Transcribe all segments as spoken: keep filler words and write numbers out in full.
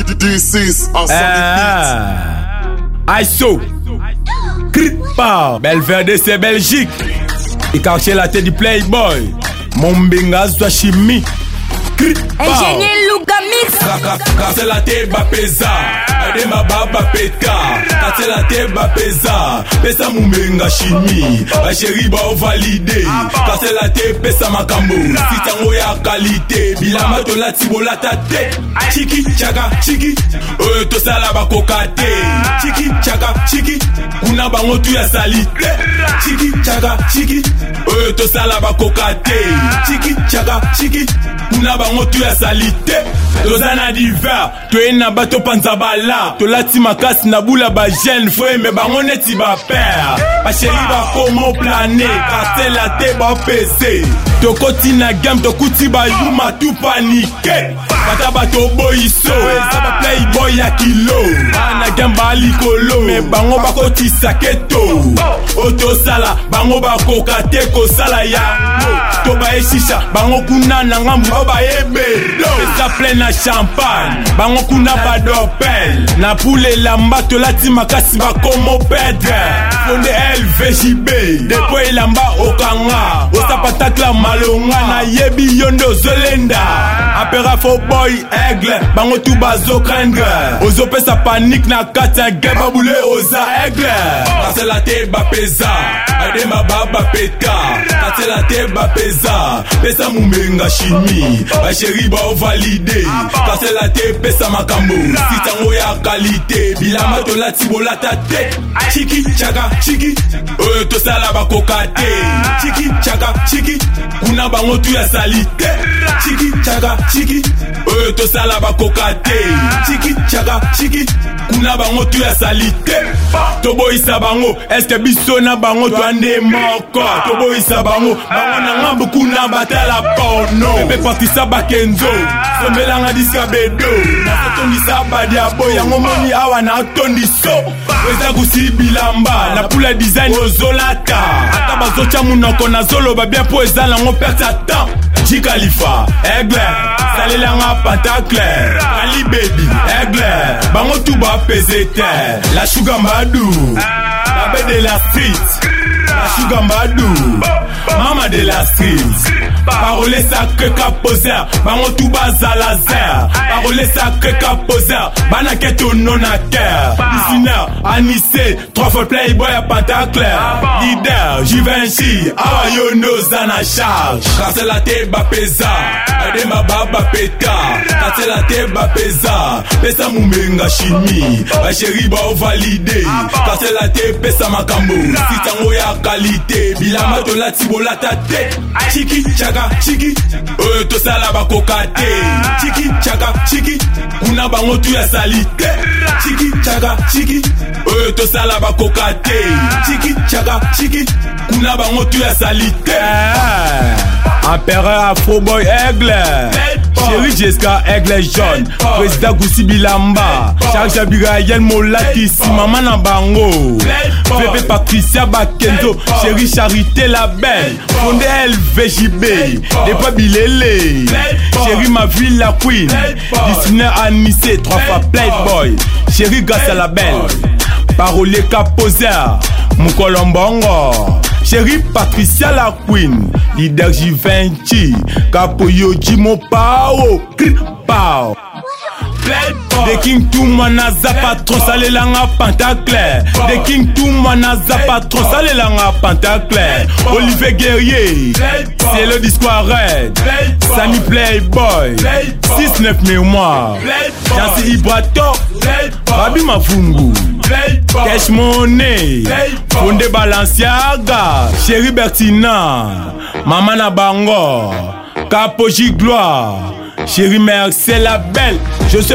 D six en I so Kripa Belverde c'est Belgique. Et quartier la tête du Playboy Mombenga zwa chimie Kripa Ingénieur Luga Mix. Quartier la tête ba pesa Ade ma baba peka Quartier la tête ba pesa Pesa Mombenga chimie Ba chéri ba validé Quartier la tête pesa makambo Sitango ya qualité Bilama to la tibola ta tête Chiki chaka chiki Oyo to sala ba kokate Chiki chaka chiki Kuna bango tu ya salite Chiki chaka chiki Oyo to sala ba kokate Chiki chaka chiki Kuna bango tu ya salite Tozana diver Toena bato panza bala Tolati makasi na bula ba jeune Fwe me bango neti ba père Ba chéri ba komo plané Karte la te ba pese Tokoti na game tokuti ba yuma tu panike Bata bato boyiso Saba playboy ya kilo Ana game ba likolo Me bango bako tisa keto Oto sala Bango bako kateko sala ya Toba e shisha Bango kuna na ngambu Oba ebe Pesa plein na champagne Bango kuna ba dopel Na poule lamba Tolati makasi bako mo pedre Fonde L V J B Depo ilamba okanga Osapatakla malonga Na yebi yondo zolenda Apera fo boy aigle Bango tu bazo krenge Ozo pesa panique na kata Geba boule oza aigle Kase la te ba pesa Ade ma baba peta Kase la te ba pesa Pesa Mombenga chimie Ba chéri ba validé Kase la te pesa makambo Sitango ya qualité Bilama to la tibola ta tête Chiki chaka chiki Oyo to sala ba kokate Chiki chaka chiki Kuna bango tu ya salite Chiki chaka chiki Oyo to sala ba kokate Chiki chaka chiki Kuna bango tu ya salite Tobo isa bango Eske biso na bango to ande moko Tobo isa bango Bango na ngambu kuna batala porno Pepe parti sa bakenzo Sombela nga diska bedo Na tondi sa badia boy Yango moni awa na tondi so Weza kusi bilamba Na pula design ozolata Ata bazocha munoko na zolo ba bien po ezala ngo perte a temps G Khalifa, aigle Salela nga pentacle Ali baby, aigle Bango tu ba pesete La Sugar Mbadou La baie de la street La Sugar Mbadou Mama de la street Parole sacré caposer Bango tu ba zalazer Parole sacré caposer Bana keto non a terre Listener, Anissé Trois fois Playboy à pentacle Leader, Givenchy Awa yo no zana charge Kase la te ba pesa Ade ma baba peta Kase la te ba pesa Pesa Mombenga chimie Ba chéri ba validé Kase la te pesa makambo Sitango ya qualité Bilama to la tibola ta tête Chiki chaka chiki Oyo to sala ba kokate Chiki chaka chiki Kuna bango tu ya salite Chiki chaka chiki Oyo to sala ba kokate Chiki chaka chiki Kuna bango tu ya salite Empereur Afro Boy Aigle Chéri Jessica Aigle jaune Président Goussi Bilamba Charles Abigail Molatisi Maman na bango Bébé Patricia Bakenzo Chéri Charité la belle Fonde L V J B Depa Bilele Chéri ma ville la queen Dessinaire Anissé Trois fois Playboy Chéri Gassa la belle Parolier Caposer Mukolombongo Chéri Patricia la queen Leader Givenchy Capoyo Jimo Pao Kripao The King Touma na zapatron Salela nga pentacle The King Touma na zapatron Salela nga pentacle Olivier Guerrier C'est le disco red Sami Playboy six neuf mémoire Jansi Ibrato Babi Mafungu Cash Money Fonde Balenciaga Chéri Bertina Maman na bango Capo Gigloire Chéri Mercé la belle José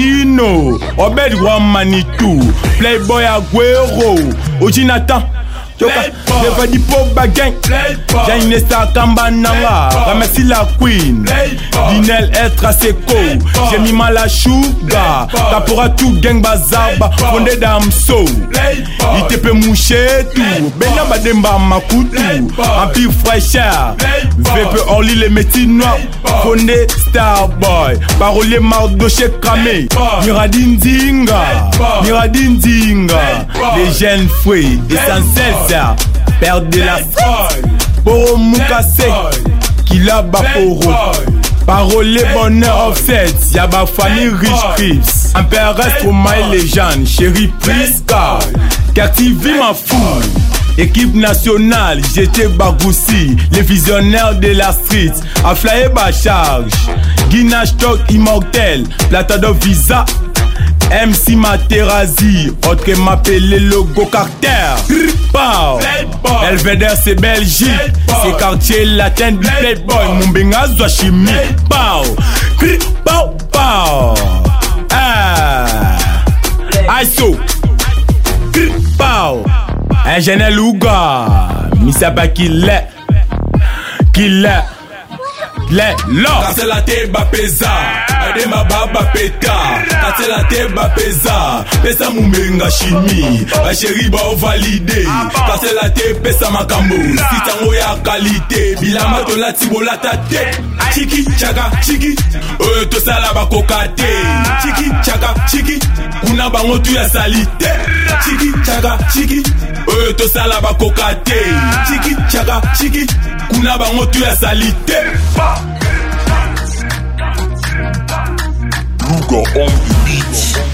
Valentino Obed Roi Manitou Playboy Aguero Oji Nathan Choka, never di po bagay. J'ai une star kamba nanga. Remercie la queen. Dinel être assez cool. J'ai mis mal à chouga. Tapora tout gang bazaba. Fondé d'amso. Il te peut moucher tout. Benya bademba makutu. Empire fraîcheur. Vepe orli les métiers noirs. Fondé Starboy. Parolier mardoché cramé. Miradinzinga. Miradinzinga. Les jeunes fruits. Essentiel ça. Père de la France. Poro Mukase. Kila Baporo. Parolier bonheur offset. Yaba famille riche Crips. Impéresse pour my légende. Chéri Priska. Quartier vie ma foule. Équipe nationale, j'étais Bagoussi, les visionnaires de la street, à flyer ba charge, Guinness Stock immortel, Platado Visa, M C Materazzi, autre m'appelait logo carter, Pau, Elveder c'est Belgique, c'est quartier latin du Playboy, Mumbenga Zwachimi, Pau, Pau, Pau, ah, Aiso, Pau. Ingénieur Louga, Misaba qu'il est, qu'il est, l'est là. Quand c'est la teba pesa, ade ma baba peta. Quand c'est la teba pesa, pesa mumenga chimie. Ma chérie ba validé. Quand c'est la teba pesa makambo, si tango ya qualité. Bilama to la tibola ta tête. Chiki chaka chiki, oh to sala ba kokate. Chiki chaka chiki, kuna bango tu ya salite. Chiki chaka chiki, oh to sala ba kokate. Chiki chaka chiki, kuna bango tu ya salite. Luga on the beat.